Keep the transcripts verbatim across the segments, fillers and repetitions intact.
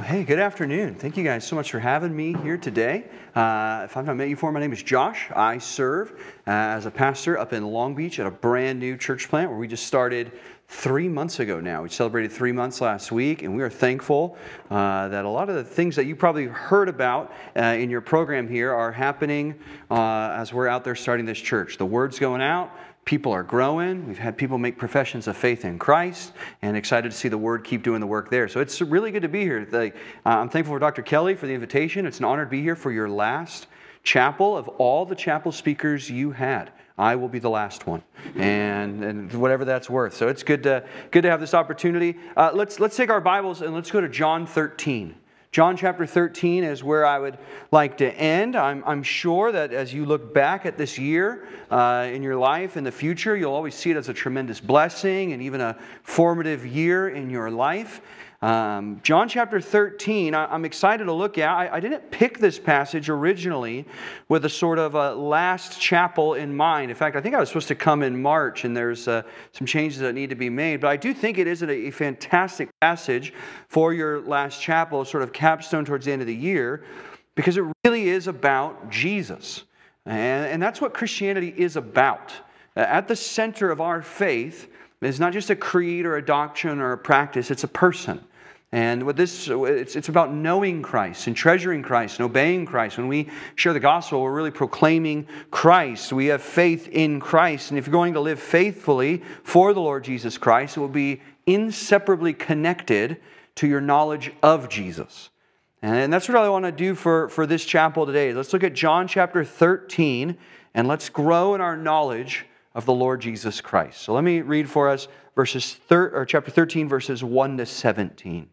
Hey, good afternoon. Thank you guys so much for having me here today. Uh, if I've not met you before, my name is Josh. I serve uh, as a pastor up in Long Beach at a brand new church plant where we just started three months ago now. We celebrated three months last week, and we are thankful uh, that a lot of the things that you probably heard about uh, in your program here are happening uh, as we're out there starting this church. The word's going out. People are growing. We've had people make professions of faith in Christ, and excited to see the Word keep doing the work there. So it's really good to be here. Like, uh, I'm thankful for Doctor Kelly for the invitation. It's an honor to be here for your last chapel. Of all the chapel speakers you had, I will be the last one, and, and whatever that's worth. So it's good to good to have this opportunity. Uh, let's let's take our Bibles and let's go to John thirteen. John chapter thirteen is where I would like to end. I'm, I'm sure that as you look back at this year uh, in your life in the future, you'll always see it as a tremendous blessing and even a formative year in your life. Um, John chapter thirteen, I, I'm excited to look at. I, I didn't pick this passage originally with a sort of a last chapel in mind. In fact, I think I was supposed to come in March, and there's uh, some changes that need to be made. But I do think it is a, a fantastic passage for your last chapel, sort of capstone towards the end of the year, because it really is about Jesus. And, and that's what Christianity is about. At the center of our faith is not just a creed or a doctrine or a practice, it's a person. And with this, it's, it's about knowing Christ and treasuring Christ and obeying Christ. When we share the gospel, we're really proclaiming Christ. We have faith in Christ. And if you're going to live faithfully for the Lord Jesus Christ, it will be inseparably connected to your knowledge of Jesus. And that's what I want to do for, for this chapel today. Let's look at John chapter thirteen, and let's grow in our knowledge of the Lord Jesus Christ. So let me read for us verses thir- or chapter thirteen, verses one to seventeen.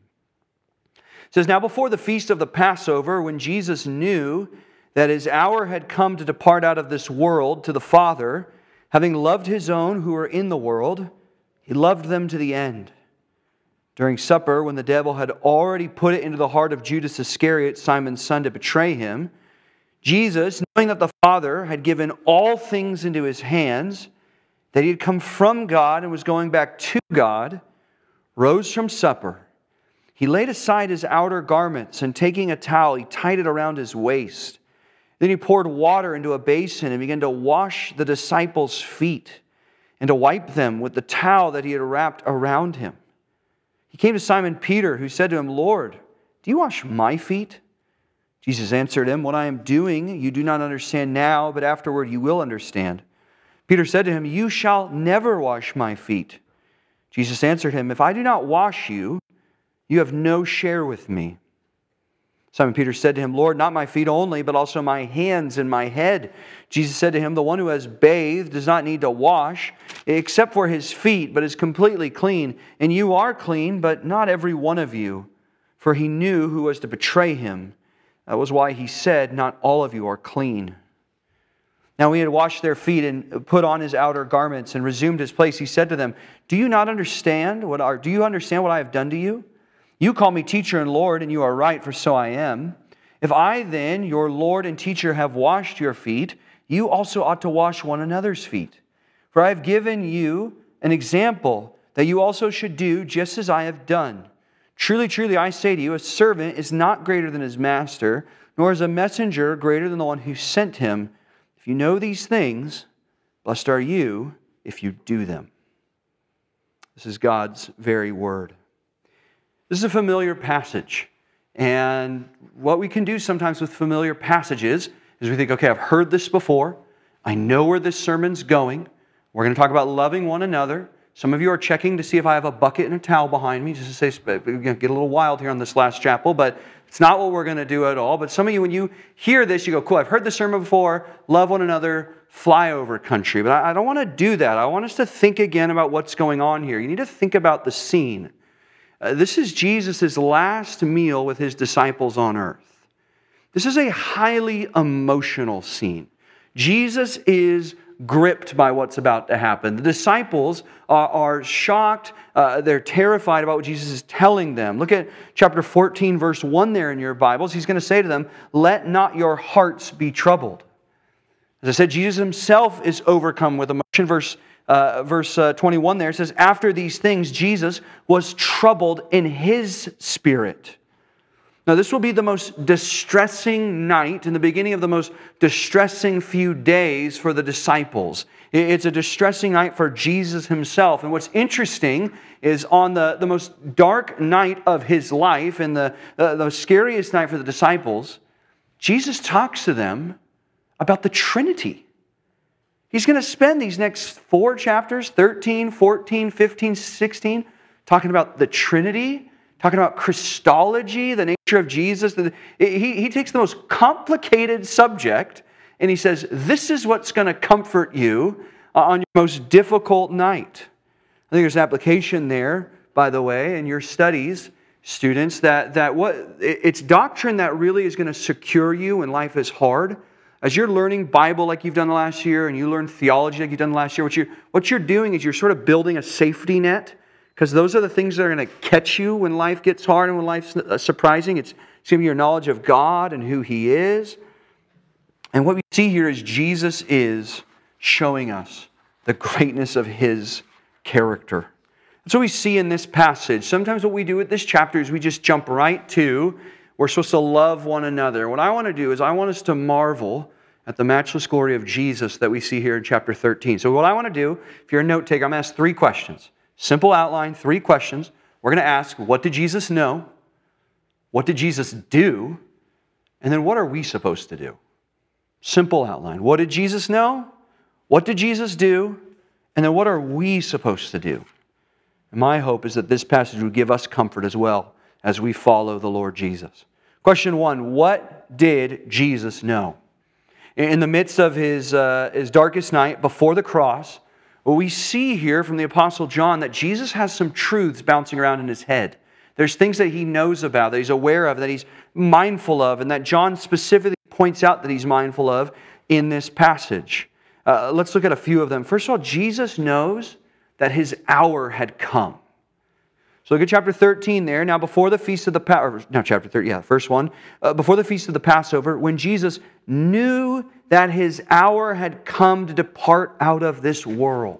It says, "Now before the feast of the Passover, when Jesus knew that his hour had come to depart out of this world to the Father, having loved his own who were in the world, he loved them to the end. During supper, when the devil had already put it into the heart of Judas Iscariot, Simon's son, to betray him, Jesus, knowing that the Father had given all things into his hands, that he had come from God and was going back to God, rose from supper. He laid aside his outer garments, and taking a towel, he tied it around his waist. Then he poured water into a basin and began to wash the disciples' feet and to wipe them with the towel that he had wrapped around him. He came to Simon Peter, who said to him, 'Lord, do you wash my feet?' Jesus answered him, 'What I am doing you do not understand now, but afterward you will understand.' Peter said to him, 'You shall never wash my feet.' Jesus answered him, 'If I do not wash you, you have no share with me.' Simon Peter said to him, 'Lord, not my feet only, but also my hands and my head.' Jesus said to him, 'The one who has bathed does not need to wash, except for his feet, but is completely clean. And you are clean, but not every one of you.' For he knew who was to betray him. That was why he said, 'Not all of you are clean.' Now when he had washed their feet and put on his outer garments and resumed his place, he said to them, 'Do you not understand what are, do you understand what I have done to you? You call me teacher and Lord, and you are right, for so I am. If I then, your Lord and teacher, have washed your feet, you also ought to wash one another's feet. For I have given you an example that you also should do just as I have done. Truly, truly, I say to you, a servant is not greater than his master, nor is a messenger greater than the one who sent him. If you know these things, blessed are you if you do them.'" This is God's very word. This is a familiar passage. And what we can do sometimes with familiar passages is we think, okay, I've heard this before. I know where this sermon's going. We're going to talk about loving one another. Some of you are checking to see if I have a bucket and a towel behind me, just to say, get a little wild here on this last chapel, but it's not what we're going to do at all. But some of you, when you hear this, you go, cool, I've heard this sermon before, love one another, flyover country. But I don't want to do that. I want us to think again about what's going on here. You need to think about the scene. Uh, this is Jesus' last meal with his disciples on earth. This is a highly emotional scene. Jesus is gripped by what's about to happen. The disciples are, are shocked. Uh, they're terrified about what Jesus is telling them. Look at chapter fourteen, verse one there in your Bibles. He's going to say to them, "Let not your hearts be troubled." As I said, Jesus himself is overcome with emotion. Verse Uh, verse uh, twenty-one there says, "After these things, Jesus was troubled in his spirit." Now, this will be the most distressing night and the beginning of the most distressing few days for the disciples. It's a distressing night for Jesus himself. And what's interesting is on the, the most dark night of his life and the, the, the scariest night for the disciples, Jesus talks to them about the Trinity. He's going to spend these next four chapters, thirteen, fourteen, fifteen, sixteen, talking about the Trinity, talking about Christology, the nature of Jesus. He, he takes the most complicated subject and he says, this is what's going to comfort you on your most difficult night. I think there's an application there, by the way, in your studies, students, that, that what it's doctrine that really is going to secure you when life is hard. As you're learning Bible like you've done the last year and you learn theology like you've done the last year, what you're, what you're doing is you're sort of building a safety net, because those are the things that are going to catch you when life gets hard and when life's surprising. It's, it's going to be your knowledge of God and who He is. And what we see here is Jesus is showing us the greatness of His character. That's what we see in this passage. Sometimes what we do with this chapter is we just jump right to, we're supposed to love one another. What I want to do is I want us to marvel at the matchless glory of Jesus that we see here in chapter thirteen. So what I want to do, if you're a note taker, I'm going to ask three questions. Simple outline, three questions. We're going to ask, what did Jesus know? What did Jesus do? And then what are we supposed to do? Simple outline. What did Jesus know? What did Jesus do? And then what are we supposed to do? And my hope is that this passage would give us comfort as well as we follow the Lord Jesus. Question one, what did Jesus know? In the midst of his, uh, his darkest night before the cross, well, we see here from the Apostle John that Jesus has some truths bouncing around in his head. There's things that he knows about, that he's aware of, that he's mindful of, and that John specifically points out that he's mindful of in this passage. Uh, let's look at a few of them. First of all, Jesus knows that his hour had come. So look at chapter thirteen there. Now before the feast of the Passover, no, chapter thirty, yeah, first one. Uh, before the feast of the Passover, when Jesus knew that his hour had come to depart out of this world.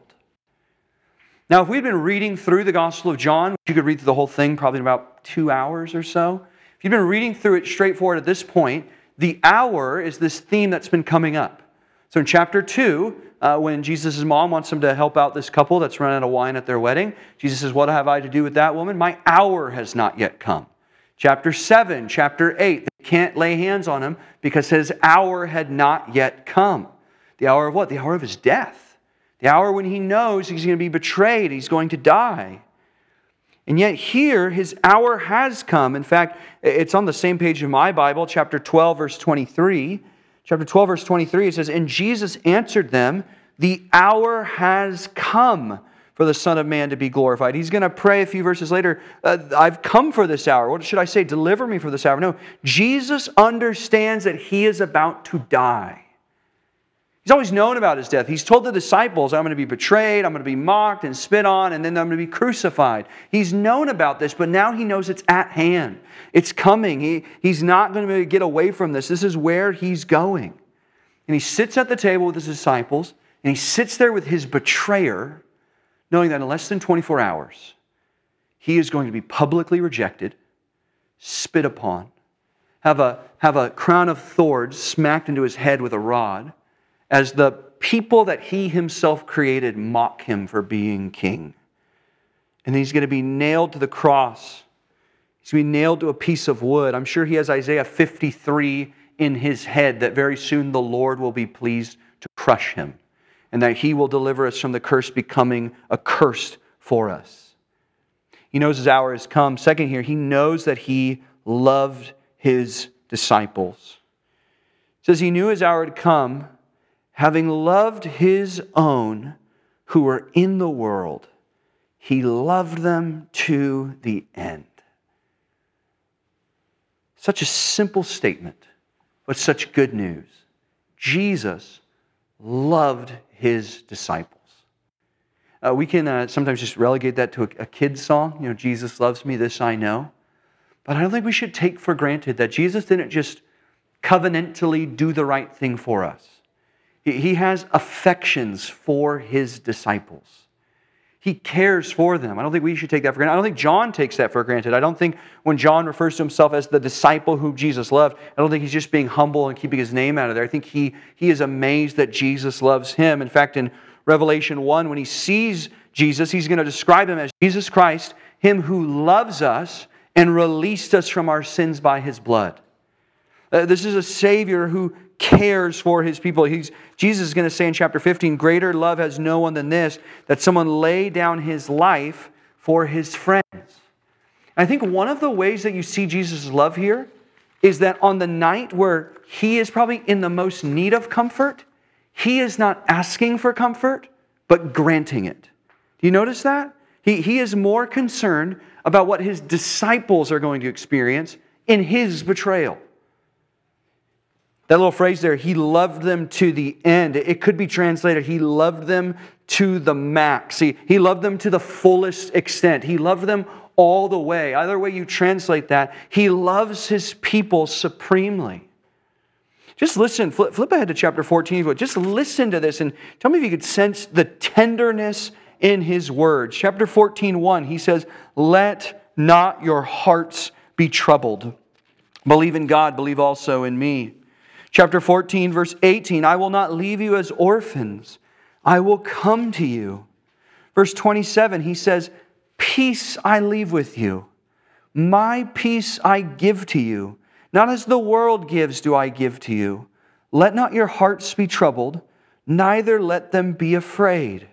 Now, if we'd been reading through the Gospel of John, you could read through the whole thing probably in about two hours or so. If you've been reading through it straightforward at this point, the hour is this theme that's been coming up. So in chapter two, uh, when Jesus' mom wants him to help out this couple that's run out of wine at their wedding, Jesus says, what have I to do with that woman? My hour has not yet come. Chapter seven, chapter eight, they can't lay hands on him because his hour had not yet come. The hour of what? The hour of his death. The hour when he knows he's going to be betrayed, he's going to die. And yet here, his hour has come. In fact, it's on the same page in my Bible, chapter twelve, verse twenty-three. Chapter twelve, verse twenty-three, it says, and Jesus answered them, the hour has come for the Son of Man to be glorified. He's going to pray a few verses later, uh, I've come for this hour. What should I say? Deliver me for this hour. No, Jesus understands that he is about to die. He's always known about his death. He's told the disciples, I'm going to be betrayed, I'm going to be mocked and spit on, and then I'm going to be crucified. He's known about this, but now he knows it's at hand. It's coming. He, he's not going to get away from this. This is where he's going. And he sits at the table with his disciples, and he sits there with his betrayer, knowing that in less than twenty-four hours, he is going to be publicly rejected, spit upon, have a, have a crown of thorns smacked into his head with a rod, as the people that he himself created mock him for being king. And he's going to be nailed to the cross. He's going to be nailed to a piece of wood. I'm sure he has Isaiah fifty-three in his head that very soon the Lord will be pleased to crush him, and that he will deliver us from the curse becoming a curse for us. He knows his hour has come. Second here, he knows that he loved his disciples. It says he knew his hour had come, having loved his own who were in the world, he loved them to the end. Such a simple statement, but such good news. Jesus loved his disciples. Uh, we can uh, sometimes just relegate that to a, a kid's song. You know, Jesus loves me, this I know. But I don't think we should take for granted that Jesus didn't just covenantally do the right thing for us. He has affections for his disciples. He cares for them. I don't think we should take that for granted. I don't think John takes that for granted. I don't think when John refers to himself as the disciple whom Jesus loved, I don't think he's just being humble and keeping his name out of there. I think he, he is amazed that Jesus loves him. In fact, in Revelation one, when he sees Jesus, he's going to describe him as Jesus Christ, him who loves us and released us from our sins by his blood. Uh, this is a Savior who cares for his people. He's, Jesus is going to say in chapter fifteen, greater love has no one than this, that someone lay down his life for his friends. And I think one of the ways that you see Jesus' love here is that on the night where he is probably in the most need of comfort, he is not asking for comfort, but granting it. Do you notice that? He, he is more concerned about what his disciples are going to experience in his betrayal. That little phrase there, he loved them to the end. It could be translated, he loved them to the max. He, he loved them to the fullest extent. He loved them all the way. Either way you translate that, he loves his people supremely. Just listen, flip, flip ahead to chapter fourteen. Just listen to this and tell me if you could sense the tenderness in his words. Chapter fourteen, one, he says, let not your hearts be troubled. Believe in God, believe also in me. Chapter fourteen, verse eighteen, I will not leave you as orphans. I will come to you. Verse twenty-seven, he says, peace I leave with you. My peace I give to you. Not as the world gives do I give to you. Let not your hearts be troubled, neither let them be afraid.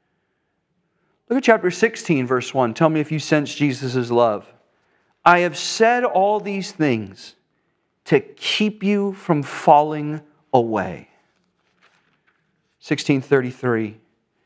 Look at chapter sixteen, verse one. Tell me if you sense Jesus' love. I have said all these things to keep you from falling away. sixteen thirty-three.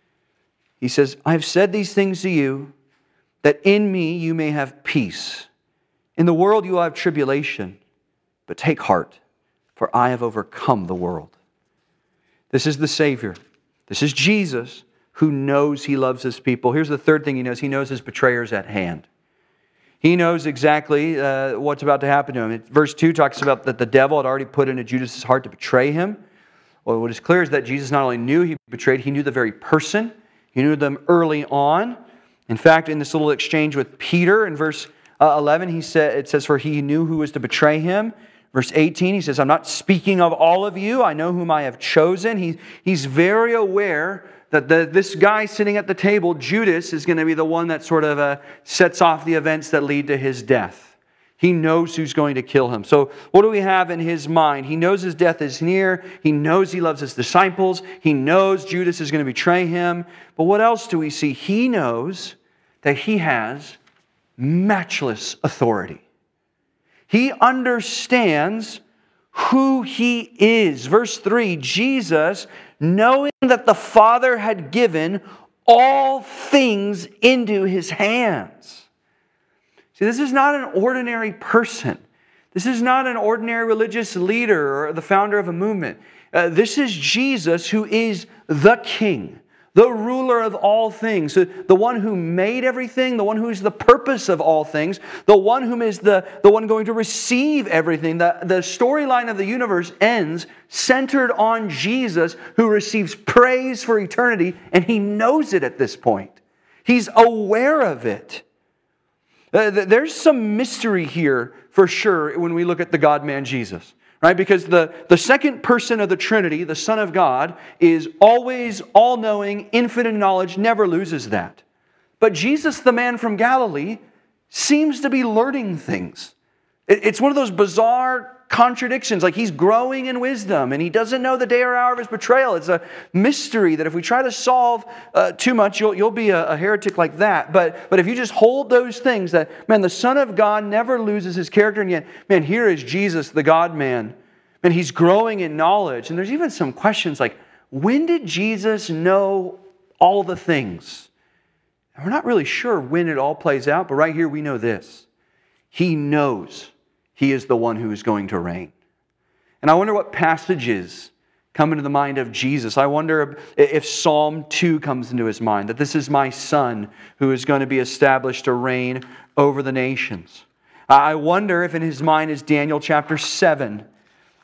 He says, I have said these things to you, that in me you may have peace. In the world you will have tribulation, but take heart, for I have overcome the world. This is the Savior. This is Jesus, who knows he loves his people. Here's the third thing he knows. He knows his betrayer is at hand. He knows exactly uh, what's about to happen to him. Verse two talks about that the devil had already put into Judas' heart to betray him. Well, what is clear is that Jesus not only knew he betrayed, he knew the very person. He knew them early on. In fact, in this little exchange with Peter, in verse uh, eleven, he said, it says, for he knew who was to betray him. Verse eighteen, he says, I'm not speaking of all of you. I know whom I have chosen. He, he's very aware that the, this guy sitting at the table, Judas, is going to be the one that sort of uh, sets off the events that lead to his death. He knows who's going to kill him. So what do we have in his mind? He knows his death is near. He knows he loves his disciples. He knows Judas is going to betray him. But what else do we see? He knows that he has matchless authority. He understands who he is. Verse three, Jesus, knowing that the Father had given all things into his hands. See, this is not an ordinary person. This is not an ordinary religious leader or the founder of a movement. Uh, this is Jesus, who is the King, the ruler of all things, the one who made everything, the one who is the purpose of all things, the one whom is the, the one going to receive everything. The, the storyline of the universe ends centered on Jesus, who receives praise for eternity, and he knows it at this point. He's aware of it. Uh, there's some mystery here for sure when we look at the God-man Jesus. Right? Because the, the second person of the Trinity, the Son of God, is always all-knowing, infinite in knowledge, never loses that. But Jesus, the man from Galilee, seems to be learning things. It, it's one of those bizarre contradictions, like he's growing in wisdom and he doesn't know the day or hour of his betrayal. It's a mystery that if we try to solve uh, too much, you'll, you'll be a, a heretic like that. But, but if you just hold those things, that, man, the Son of God never loses his character, and yet, man, here is Jesus, the God-man. Man, he's growing in knowledge. And there's even some questions like, when did Jesus know all the things? And we're not really sure when it all plays out, but right here we know this. He knows he is the one who is going to reign. And I wonder what passages come into the mind of Jesus. I wonder if Psalm two comes into his mind, that this is my Son who is going to be established to reign over the nations. I wonder if in his mind is Daniel chapter seven,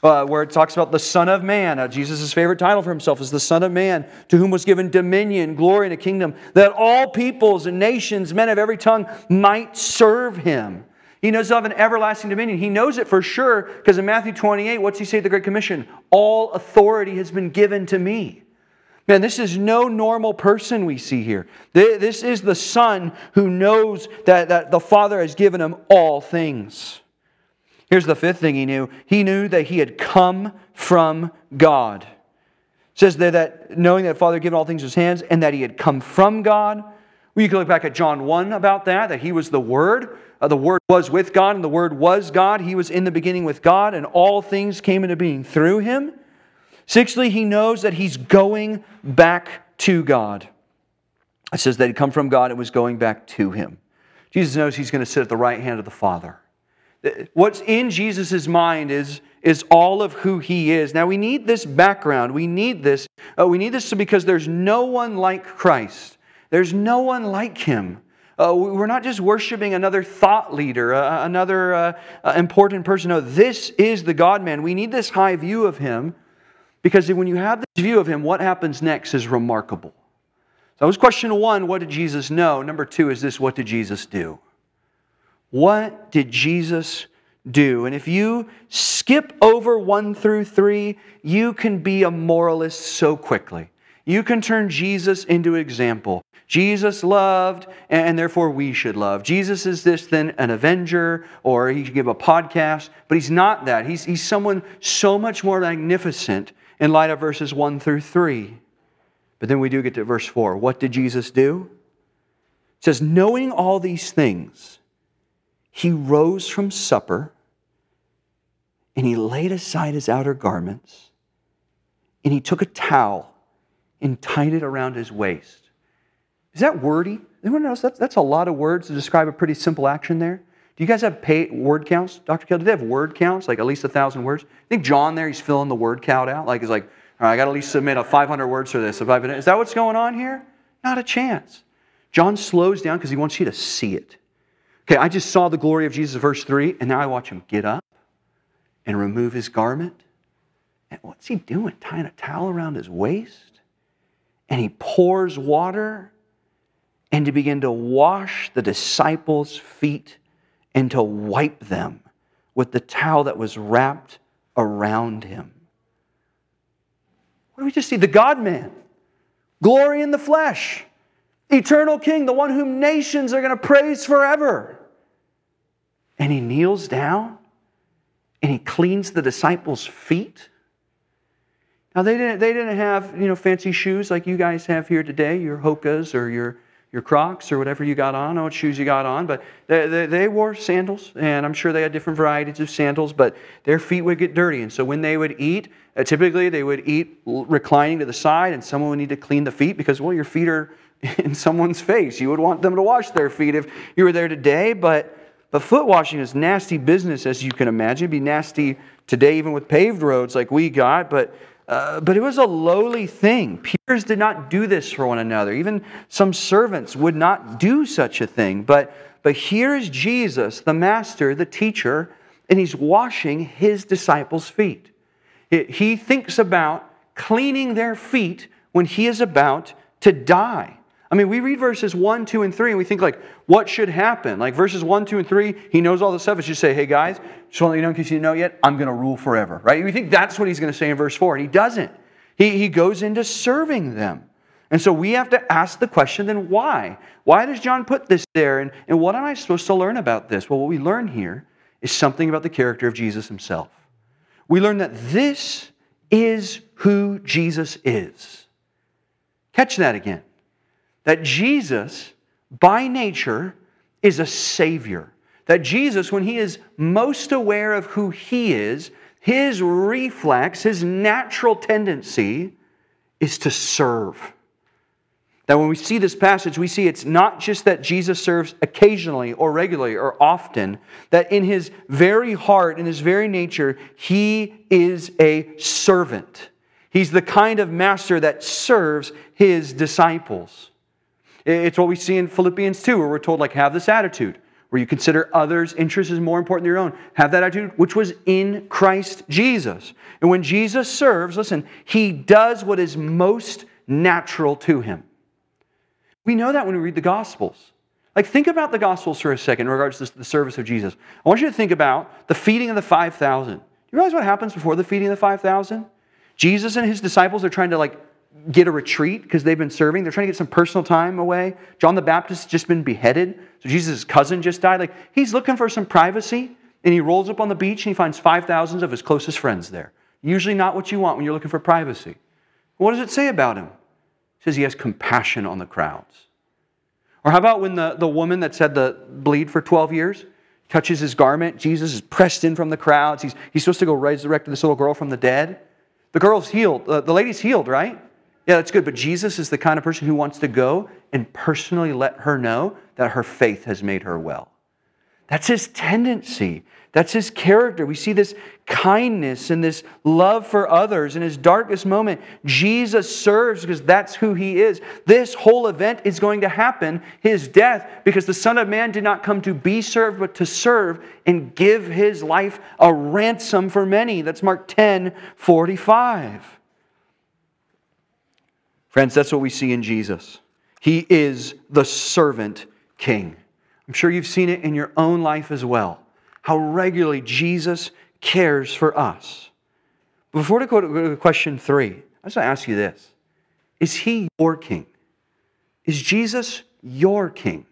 uh, where it talks about the Son of Man. Uh, Jesus' favorite title for himself is the Son of Man, to whom was given dominion, glory, and a kingdom, that all peoples and nations, men of every tongue, might serve him. He knows of an everlasting dominion. He knows it for sure, because in Matthew twenty-eight, what's he say at the Great Commission? All authority has been given to me. Man, this is no normal person we see here. This is the Son who knows that, that the Father has given him all things. Here's the fifth thing he knew. He knew that he had come from God. It says there that knowing that the Father had given all things in his hands and that he had come from God. Well, you can look back at John one about that, that he was the Word. Uh, the Word was with God and the Word was God. He was in the beginning with God and all things came into being through him. Sixthly, he knows that he's going back to God. It says that he'd come from God and was going back to him. Jesus knows he's going to sit at the right hand of the Father. What's in Jesus' mind is, is all of who he is. Now we need this background. We need this. Uh, we need this because there's no one like Christ. There's no one like him. Uh, we're not just worshiping another thought leader, uh, another uh, uh, important person. No, this is the God-man. We need this high view of him. Because when you have this view of him, what happens next is remarkable. So that was question one, what did Jesus know? Number two is this, what did Jesus do? What did Jesus do? And if you skip over one through three, you can be a moralist so quickly. You can turn Jesus into an example. Jesus loved, and therefore we should love. Jesus is this, then an avenger, or he should give a podcast, but he's not that. He's, he's someone so much more magnificent in light of verses one through three. But then we do get to verse four. What did Jesus do? It says, knowing all these things, he rose from supper, and he laid aside his outer garments, and he took a towel and tied it around his waist. Is that wordy? Anyone else? That's, that's a lot of words to describe a pretty simple action there. Do you guys have pay, word counts? Doctor Kell, do they have word counts, like at least a thousand words? I think John there, he's filling the word count out. Like he's like, all right, I got to at least submit a five hundred words for this. Is that what's going on here? Not a chance. John slows down because he wants you to see it. Okay, I just saw the glory of Jesus, verse three, and now I watch him get up and remove his garment. And what's he doing? Tying a towel around his waist? And he pours water and to begin to wash the disciples' feet and to wipe them with the towel that was wrapped around him. What do we just see? The God-man. Glory in the flesh. Eternal King, the one whom nations are going to praise forever. And he kneels down and he cleans the disciples' feet. Now they didn't, they didn't have, you know, fancy shoes like you guys have here today, your Hokas or your your Crocs or whatever you got on. I don't know what shoes you got on, but they, they, they wore sandals, and I'm sure they had different varieties of sandals, but their feet would get dirty. And so when they would eat, uh, typically they would eat reclining to the side, and someone would need to clean the feet because, well, your feet are in someone's face. You would want them to wash their feet if you were there today, but, but foot washing is nasty business, as you can imagine. It'd be nasty today even with paved roads like we got, but Uh, but it was a lowly thing. Peers did not do this for one another. Even some servants would not do such a thing. But, but here is Jesus, the master, the teacher, and he's washing his disciples' feet. It, he thinks about cleaning their feet when he is about to die. I mean, we read verses one, two, and three, and we think, like, what should happen? Like, verses one, two, and three, he knows all this stuff. It's just say, hey, guys, just want to let you know in case you didn't know yet, I'm going to rule forever, right? We think that's what he's going to say in verse four, and he doesn't. He, he goes into serving them. And so we have to ask the question, then why? Why does John put this there? And, and what am I supposed to learn about this? Well, what we learn here is something about the character of Jesus himself. We learn that this is who Jesus is. Catch that again. That Jesus, by nature, is a Savior. That Jesus, when he is most aware of who he is, his reflex, his natural tendency is to serve. That when we see this passage, we see it's not just that Jesus serves occasionally or regularly or often, that in his very heart, in his very nature, he is a servant. He's the kind of master that serves his disciples. It's what we see in Philippians two, where we're told, like, have this attitude. where you consider others' interests as more important than your own. Have that attitude, which was in Christ Jesus. And when Jesus serves, listen, He does what is most natural to Him. We know that when we read the Gospels. Like, think about the Gospels for a second in regards to the service of Jesus. I want you to think about the feeding of the five thousand. Do you realize what happens before the feeding of the five thousand? Jesus and His disciples are trying to, like, get a retreat because they've been serving. They're trying to get some personal time away. John the Baptist has just been beheaded. So Jesus' cousin just died. Like, he's looking for some privacy, and he rolls up on the beach and he finds five thousand of his closest friends there. Usually not what you want when you're looking for privacy. What does it say about him? It says he has compassion on the crowds. Or how about when the, the woman that's had the bleed for twelve years touches his garment? Jesus is pressed in from the crowds. He's, he's supposed to go resurrect this little girl from the dead. The girl's healed. Uh, the lady's healed, right? Yeah, that's good. But Jesus is the kind of person who wants to go and personally let her know that her faith has made her well. That's His tendency. That's His character. We see this kindness and this love for others. In His darkest moment, Jesus serves because that's who He is. This whole event is going to happen, His death, because the Son of Man did not come to be served, but to serve and give His life a ransom for many. That's Mark ten forty-five. Friends, that's what we see in Jesus. He is the servant king. I'm sure you've seen it in your own life as well. How regularly Jesus cares for us. Before we go to question three, I just want to ask you this. Is He your king? Is Jesus your king?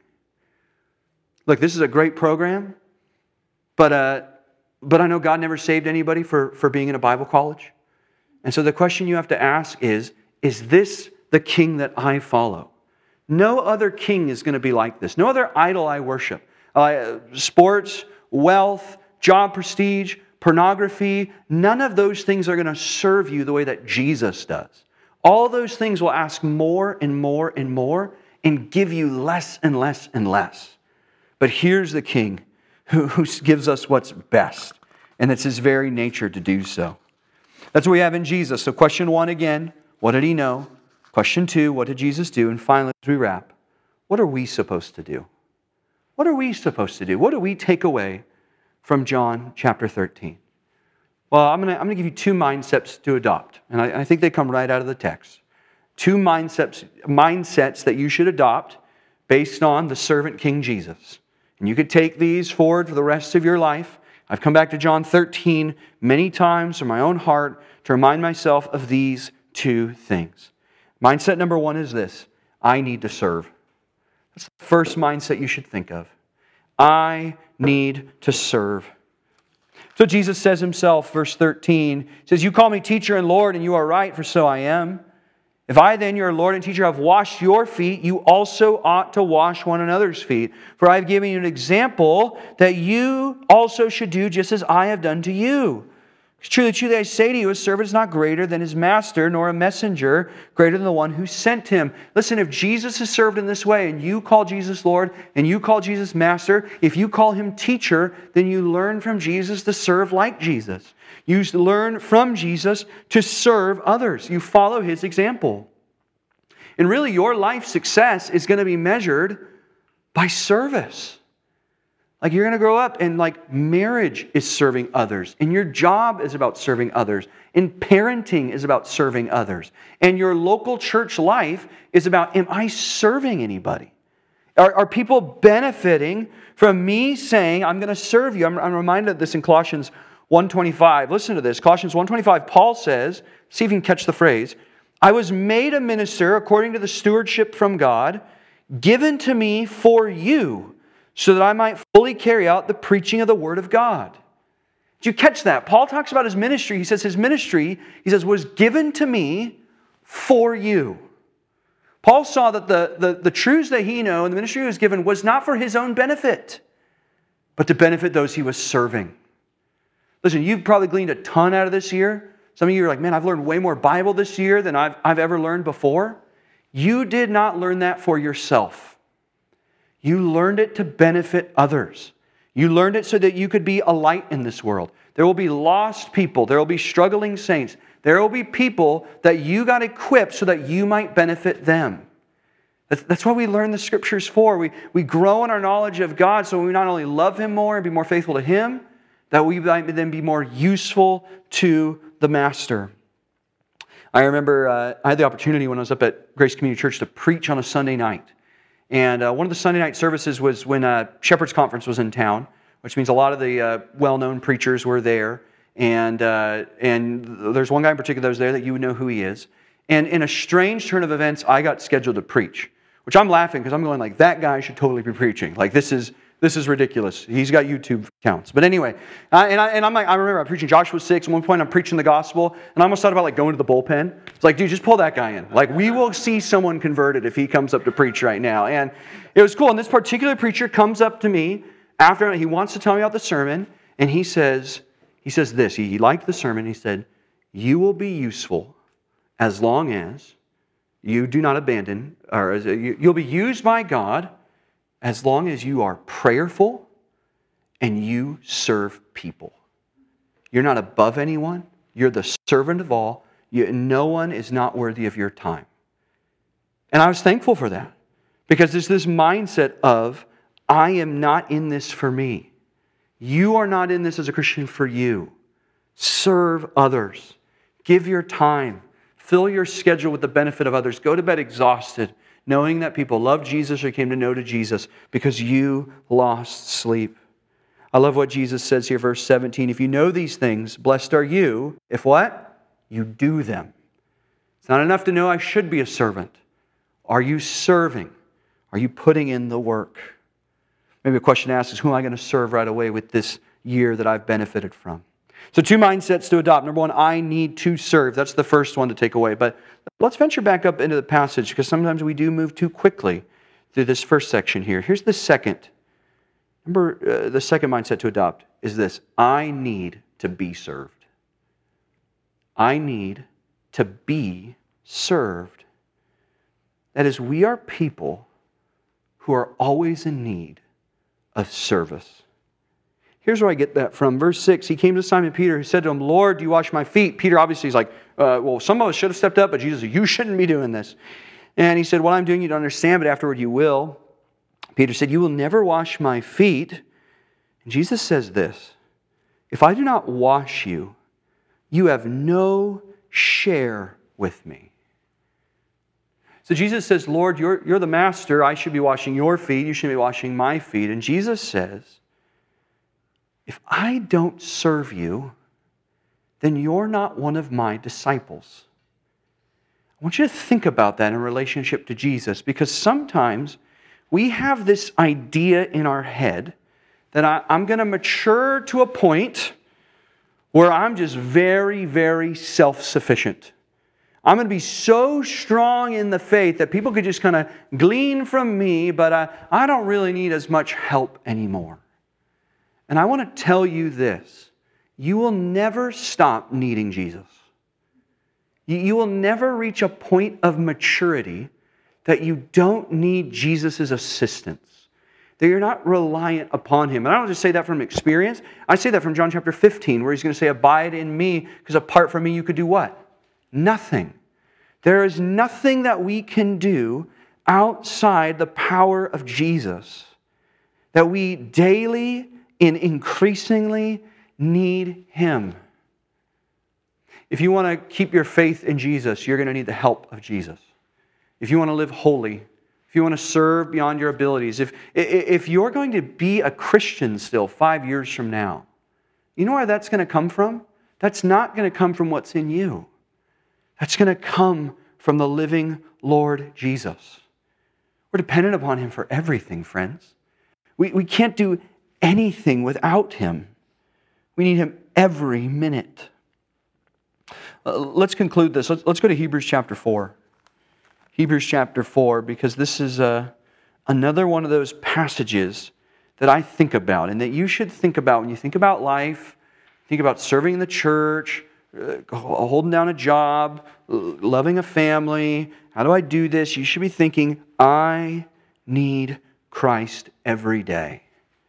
Look, this is a great program, but uh, but I know God never saved anybody for, for being in a Bible college. And so the question you have to ask is, is this the king that I follow? No other king is going to be like this. No other idol I worship. Uh, sports, wealth, job prestige, pornography, none of those things are going to serve you the way that Jesus does. All those things will ask more and more and more and give you less and less and less. But here's the king who, who gives us what's best. And it's His very nature to do so. That's what we have in Jesus. So question one again, what did He know? Question two, what did Jesus do? And finally, as we wrap, what are we supposed to do? What are we supposed to do? What do we take away from John chapter thirteen? Well, I'm going to I'm going to give you two mindsets to adopt. And I, I think they come right out of the text. Two mindsets, mindsets that you should adopt based on the servant King Jesus. And you could take these forward for the rest of your life. I've come back to John thirteen many times in my own heart to remind myself of these two things. Mindset number one is this: I need to serve. That's the first mindset you should think of. I need to serve. So Jesus says Himself, verse thirteen, He says, "You call me teacher and Lord, and you are right, for so I am. If I then, your Lord and teacher, have washed your feet, you also ought to wash one another's feet. For I have given you an example that you also should do just as I have done to you. Truly, truly, I say to you, a servant is not greater than his master, nor a messenger greater than the one who sent him." Listen, if Jesus is served in this way, and you call Jesus Lord, and you call Jesus Master, if you call Him teacher, then you learn from Jesus to serve like Jesus. You learn from Jesus to serve others. You follow His example. And really, your life success is going to be measured by service. Like, you're going to grow up and like marriage is serving others, and your job is about serving others, and parenting is about serving others, and your local church life is about, am I serving anybody? Are, are people benefiting from me saying, I'm going to serve you? I'm, I'm reminded of this in Colossians one twenty-five. Listen to this. Colossians one twenty-five, Paul says, see if you can catch the phrase, "I was made a minister according to the stewardship from God, given to me for you, so that I might fully carry out the preaching of the Word of God." Did you catch that? Paul talks about his ministry. He says his ministry, he says, was given to me for you. Paul saw that the, the, the truths that he knew and the ministry he was given was not for his own benefit, but to benefit those he was serving. Listen, you've probably gleaned a ton out of this year. Some of you are like, man, I've learned way more Bible this year than I've, I've ever learned before. You did not learn that for yourself. You learned it to benefit others. You learned it so that you could be a light in this world. There will be lost people. There will be struggling saints. There will be people that you got equipped so that you might benefit them. That's, that's what we learn the Scriptures for. We, we grow in our knowledge of God so we not only love Him more and be more faithful to Him, that we might then be more useful to the Master. I remember uh, I had the opportunity when I was up at Grace Community Church to preach on a Sunday night. And uh, one of the Sunday night services was when uh, Shepherd's Conference was in town, which means a lot of the uh, well-known preachers were there. And uh, and there's one guy in particular that was there that you would know who he is. And in a strange turn of events, I got scheduled to preach, which I'm laughing because I'm going like, that guy should totally be preaching. Like, this is this is ridiculous. He's got YouTube accounts. But anyway, I, and, I, and I'm like, I remember I'm preaching Joshua six. At one point, I'm preaching the gospel, and I almost thought about like going to the bullpen. It's like, dude, just pull that guy in. Like, we will see someone converted if he comes up to preach right now. And it was cool. And this particular preacher comes up to me after he wants to tell me about the sermon, and he says, he says this. He, he liked the sermon. He said, "You will be useful as long as you do not abandon, or as, you, you'll be used by God as long as you are prayerful and you serve people. You're not above anyone. You're the servant of all. You, no one is not worthy of your time." And I was thankful for that because there's this mindset of, I am not in this for me. You are not in this as a Christian for you. Serve others. Give your time. Fill your schedule with the benefit of others. Go to bed exhausted, knowing that people love Jesus or came to know to Jesus because you lost sleep. I love what Jesus says here, verse seventeen. If you know these things, blessed are you, if what? You do them. It's not enough to know I should be a servant. Are you serving? Are you putting in the work? Maybe a question to ask is, who am I going to serve right away with this year that I've benefited from? So two mindsets to adopt. Number one, I need to serve. That's the first one to take away. But let's venture back up into the passage because sometimes we do move too quickly through this first section here. Here's the second. Remember, uh, the second mindset to adopt is this. I need to be served. I need to be served. That is, we are people who are always in need of service. Here's where I get that from. Verse six, he came to Simon Peter, who said to him, "Lord, do you wash my feet?" Peter obviously is like, uh, well, some of us should have stepped up, but Jesus said, "You shouldn't be doing this." And he said, "What I'm doing you don't understand, but afterward you will." Peter said, "You will never wash my feet." And Jesus says this, "If I do not wash you, you have no share with me." So Jesus says, "Lord, you're, you're the master. I should be washing your feet. You should be washing my feet." And Jesus says, if I don't serve you, then you're not one of my disciples. I want you to think about that in relationship to Jesus, because sometimes we have this idea in our head that I, I'm going to mature to a point where I'm just very, very self-sufficient. I'm going to be so strong in the faith that people could just kind of glean from me, but I, I don't really need as much help anymore. And I want to tell you this. You will never stop needing Jesus. You, you will never reach a point of maturity that you don't need Jesus' assistance, that you're not reliant upon Him. And I don't just say that from experience. I say that from John chapter fifteen, where He's going to say, "Abide in me, because apart from me you could do what? Nothing." There is nothing that we can do outside the power of Jesus, that we daily and increasingly need Him. If you want to keep your faith in Jesus, you're going to need the help of Jesus. If you want to live holy, if you want to serve beyond your abilities, if, if you're going to be a Christian still five years from now, you know where that's going to come from? That's not going to come from what's in you. That's going to come from the living Lord Jesus. We're dependent upon Him for everything, friends. We, we can't do anything without Him. We need Him every minute. Uh, let's conclude this. Let's, let's go to Hebrews chapter four. Hebrews chapter four, because this is uh, another one of those passages that I think about and that you should think about when you think about life, think about serving in the church, uh, holding down a job, loving a family. How do I do this? You should be thinking, I need Christ every day.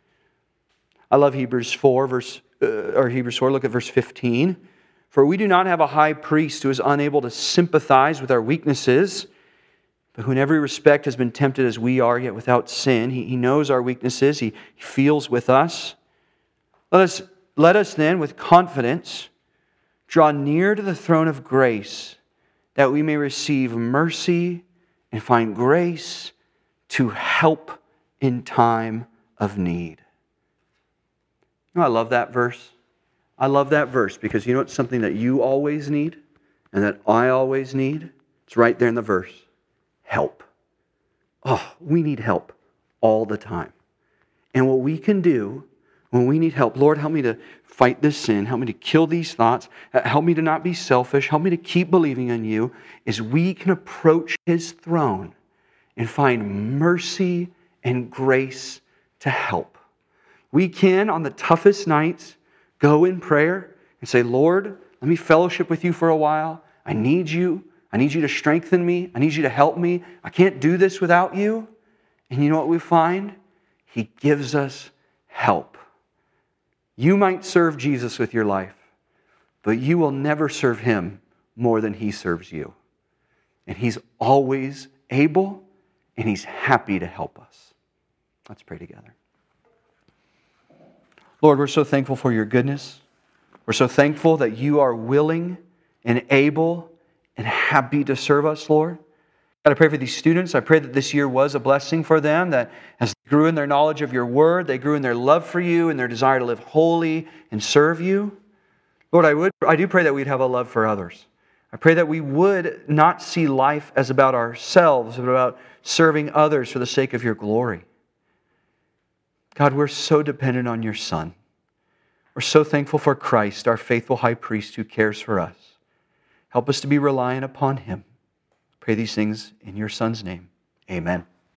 I love Hebrews four, verse uh, or Hebrews four. Look at verse fifteen. "For we do not have a high priest who is unable to sympathize with our weaknesses, but who in every respect has been tempted as we are, yet without sin. He, he knows our weaknesses. He, he feels with us. Let us, let us then, with confidence, draw near to the throne of grace, that we may receive mercy and find grace to help in time of need. You know, I love that verse. I love that verse because you know it's something that you always need and that I always need? It's right there in the verse. Help. Oh, we need help all the time. And what we can do when we need help, Lord, help me to fight this sin, help me to kill these thoughts, help me to not be selfish, help me to keep believing in you, is we can approach His throne and find mercy and grace to help. We can, on the toughest nights, go in prayer and say, Lord, let me fellowship with you for a while. I need you. I need you to strengthen me. I need you to help me. I can't do this without you. And you know what we find? He gives us help. You might serve Jesus with your life, but you will never serve Him more than He serves you. And He's always able and He's happy to help us. Let's pray together. Lord, we're so thankful for your goodness. We're so thankful that you are willing and able and happy to serve us, Lord. God, I pray for these students. I pray that this year was a blessing for them, that as they grew in their knowledge of your word, they grew in their love for you and their desire to live holy and serve you. Lord, I would, I do pray that we'd have a love for others. I pray that we would not see life as about ourselves, but about serving others for the sake of your glory. God, we're so dependent on your Son. We're so thankful for Christ, our faithful high priest who cares for us. Help us to be reliant upon Him. Pray these things in your Son's name. Amen.